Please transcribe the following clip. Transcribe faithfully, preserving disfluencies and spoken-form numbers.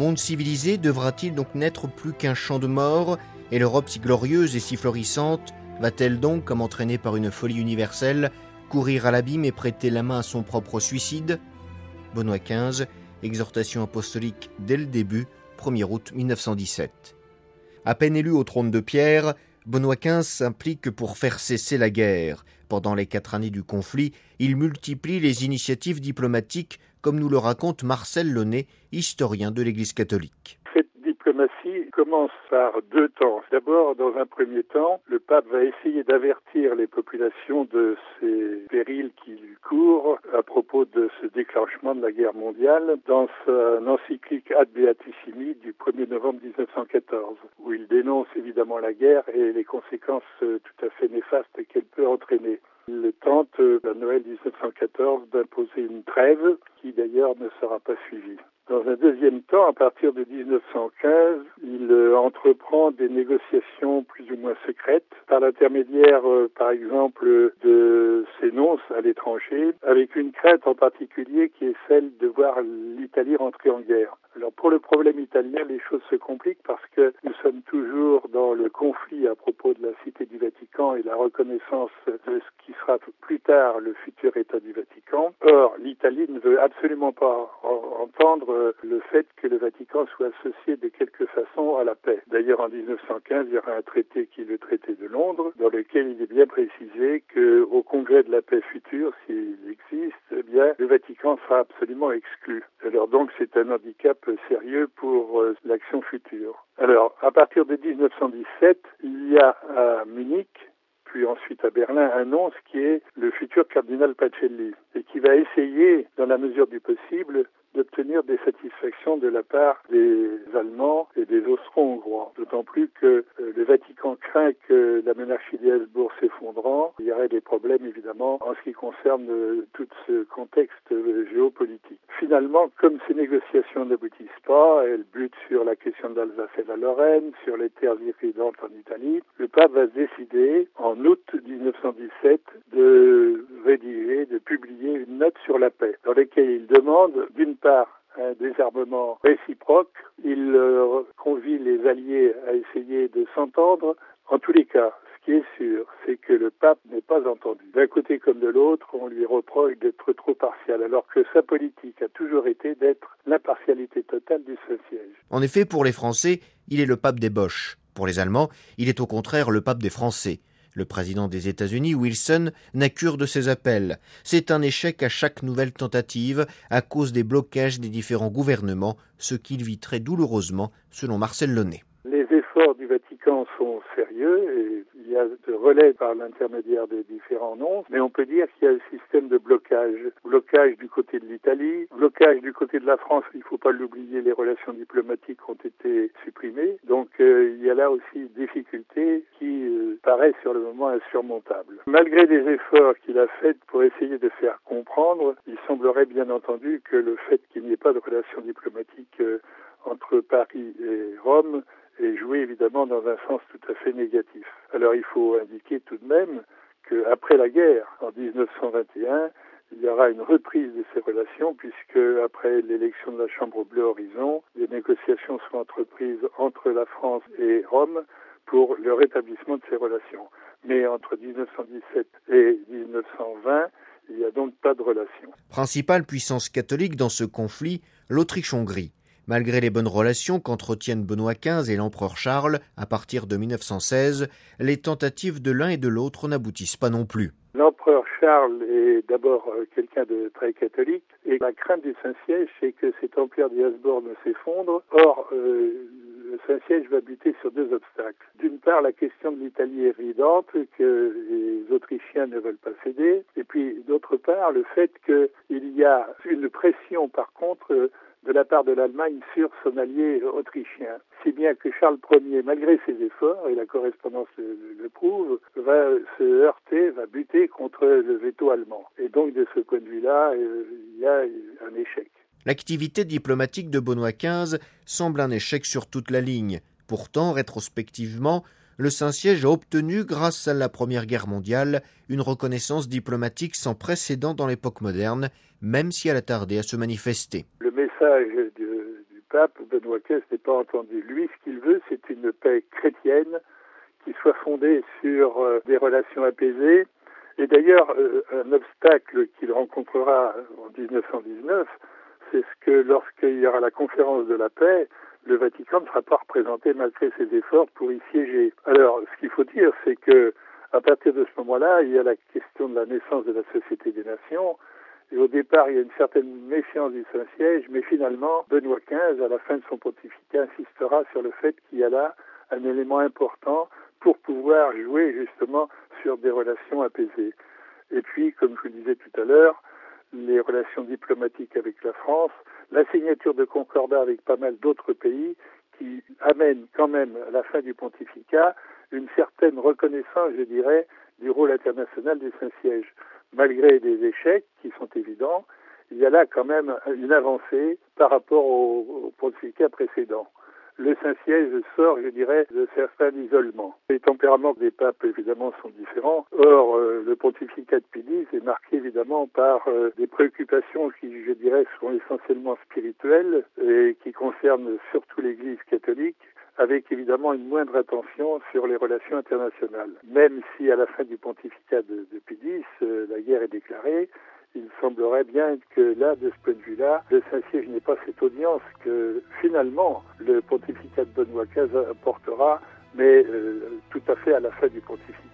monde civilisé devra-t-il donc n'être plus qu'un champ de mort, et l'Europe si glorieuse et si florissante va-t-elle donc, comme entraînée par une folie universelle, courir à l'abîme et prêter la main à son propre suicide ? Benoît quinze, exhortation apostolique dès le début, premier août mille neuf cent dix-sept. À peine élu au trône de pierre, Benoît quinze s'implique pour faire cesser la guerre. Pendant les quatre années du conflit, il multiplie les initiatives diplomatiques, comme nous le raconte Marcel Launay, historien de l'Église catholique. Cette diplomatie commence par deux temps. D'abord, dans un premier temps, le pape va essayer d'avertir les populations de ces périls qui courent à propos de ce déclenchement de la guerre mondiale dans son encyclique Ad Beatissimi du premier novembre dix-neuf cent quatorze, où il dénonce évidemment la guerre et les conséquences tout à fait néfastes qu'elle peut entraîner. Il tente, à Noël dix-neuf cent quatorze, d'imposer une trêve qui d'ailleurs ne sera pas suivie. Dans un deuxième temps, à partir de dix-neuf cent quinze, il euh, entreprend des négociations plus ou moins secrètes par l'intermédiaire, euh, par exemple, de ses nonces à l'étranger, avec une crainte en particulier qui est celle de voir l'Italie rentrer en guerre. Alors pour le problème italien, les choses se compliquent parce que nous sommes toujours dans le conflit à propos de la Cité du Vatican et la reconnaissance de ce qui sera plus tard le futur État du Vatican. Or, l'Italie ne veut absolument pas entendre le fait que le Vatican soit associé de quelque façon à la paix. D'ailleurs, en dix-neuf cent quinze, il y aura un traité qui est le traité de Londres, dans lequel il est bien précisé qu'au congrès de la paix futur, s'il existe, eh bien, le Vatican sera absolument exclu. Alors donc, c'est un handicap sérieux pour euh, l'action future. Alors, à partir de dix-neuf cent dix-sept, il y a à Munich, puis ensuite à Berlin, un nonce qui est le futur cardinal Pacelli et qui va essayer, dans la mesure du possible, d'obtenir des satisfactions de la part des Allemands et des Austro-Hongrois. D'autant plus que euh, le Vatican craint que la monarchie des Habsbourg s'effondrant. Il y aurait des problèmes, évidemment, en ce qui concerne euh, tout ce contexte euh, géopolitique. Finalement, comme ces négociations n'aboutissent pas, elles butent sur la question de l'Alsace et de la Lorraine, sur les terres irridantes en Italie, le pape va se décider, en août dix-neuf cent dix-sept, de rédiger, de publier une note sur la paix, dans laquelle il demande, d'une part, un désarmement réciproque. Il euh, convie les alliés à essayer de s'entendre. En tous les cas, ce qui est sûr, c'est que le pape n'est pas entendu. D'un côté comme de l'autre, on lui reproche d'être trop partial, alors que sa politique a toujours été d'être l'impartialité totale du Saint-Siège. En effet, pour les Français, il est le pape des Boches. Pour les Allemands, il est au contraire le pape des Français. Le président des États-Unis, Wilson, n'a cure de ses appels. C'est un échec à chaque nouvelle tentative à cause des blocages des différents gouvernements, ce qu'il vit très douloureusement, selon Marcel Launay. Les efforts du Vatican sont sérieux et il y a de relais par l'intermédiaire des différents nonces, mais on peut dire qu'il y a un système de blocage. Blocage du côté de l'Italie, blocage du côté de la France, il ne faut pas l'oublier, les relations diplomatiques ont été supprimées. Donc euh, il y a là aussi une difficulté qui euh, paraît sur le moment insurmontable. Malgré des efforts qu'il a faits pour essayer de faire comprendre, il semblerait bien entendu que le fait qu'il n'y ait pas de relations diplomatiques euh, entre Paris et Rome est joué évidemment dans un sens tout à fait négatif. Alors il faut indiquer tout de même qu'après la guerre, en dix-neuf cent vingt et un, il y aura une reprise de ces relations puisque après l'élection de la Chambre Bleu Horizon, les négociations sont entreprises entre la France et Rome pour le rétablissement de ces relations. Mais entre dix-neuf cent dix-sept et dix-neuf cent vingt, il n'y a donc pas de relation. Principale puissance catholique dans ce conflit, l'Autriche-Hongrie. Malgré les bonnes relations qu'entretiennent Benoît quinze et l'empereur Charles, à partir de mille neuf cent seize, les tentatives de l'un et de l'autre n'aboutissent pas non plus. L'empereur Charles est d'abord quelqu'un de très catholique et la crainte du Saint-Siège, c'est que cet empire des Habsbourg ne s'effondre. Or, euh, le Saint-Siège va buter sur deux obstacles. D'une part, la question de l'Italie évidente, que les Autrichiens ne veulent pas céder. Et puis, d'autre part, le fait qu'il y a une pression, par contre, de la part de l'Allemagne sur son allié autrichien. Si bien que Charles Ier, malgré ses efforts, et la correspondance le, le prouve, va se heurter, va buter contre le veto allemand. Et donc, de ce point de vue-là, euh, il y a un échec. L'activité diplomatique de Benoît quinze semble un échec sur toute la ligne. Pourtant, rétrospectivement, le Saint-Siège a obtenu, grâce à la Première Guerre mondiale, une reconnaissance diplomatique sans précédent dans l'époque moderne, même si elle a tardé à se manifester. Le message du, du pape Benoît quinze n'est pas entendu. Lui, ce qu'il veut, c'est une paix chrétienne qui soit fondée sur euh, des relations apaisées. Et d'ailleurs, euh, un obstacle qu'il rencontrera en dix-neuf cent dix-neuf, c'est ce que lorsqu'il y aura la conférence de la paix, le Vatican ne sera pas représenté malgré ses efforts pour y siéger. Alors, ce qu'il faut dire, c'est que à partir de ce moment-là, il y a la question de la naissance de la Société des Nations. Et au départ, il y a une certaine méfiance du Saint-Siège, mais finalement, Benoît quinze, à la fin de son pontificat, insistera sur le fait qu'il y a là un élément important pour pouvoir jouer justement sur des relations apaisées. Et puis, comme je le disais tout à l'heure, les relations diplomatiques avec la France, la signature de concordats avec pas mal d'autres pays qui amènent quand même à la fin du pontificat une certaine reconnaissance, je dirais, du rôle international du Saint-Siège. Malgré des échecs qui sont évidents, il y a là quand même une avancée par rapport au, au pontificat précédent. Le Saint-Siège sort, je dirais, de certains isolements. Les tempéraments des papes, évidemment, sont différents. Or, euh, le pontificat de Pie dix est marqué, évidemment, par euh, des préoccupations qui, je dirais, sont essentiellement spirituelles et qui concernent surtout l'Église catholique, avec évidemment une moindre attention sur les relations internationales. Même si, à la fin du pontificat de, de Pie dix, euh, la guerre est déclarée, il semblerait bien que là, de ce point de vue-là, le Saint-Siège n'ait pas cette audience que finalement le pontificat de Benoît quinze apportera, mais euh, tout à fait à la fin du pontificat.